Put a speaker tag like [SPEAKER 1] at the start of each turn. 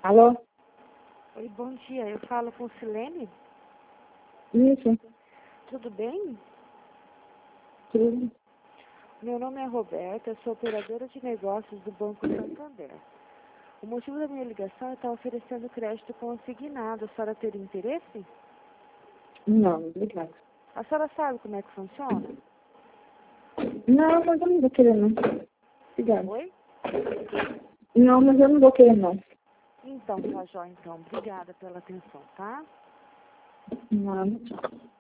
[SPEAKER 1] Alô?
[SPEAKER 2] Oi, bom dia. Eu falo com Silene.
[SPEAKER 1] Isso,
[SPEAKER 2] Tudo bem?
[SPEAKER 1] tudo.
[SPEAKER 2] Meu nome é Roberta, eu sou operadora de negócios do Banco Santander. O motivo da minha ligação é estar oferecendo crédito consignado. A senhora teria interesse?
[SPEAKER 1] Não, obrigada.
[SPEAKER 2] A senhora sabe como é que funciona?
[SPEAKER 1] Não, mas eu não vou querer não. Obrigada.
[SPEAKER 2] Oi?
[SPEAKER 1] Não, mas eu não vou querer não.
[SPEAKER 2] Então, tá jóia, então. Obrigada pela atenção, tá?
[SPEAKER 1] Não, tchau.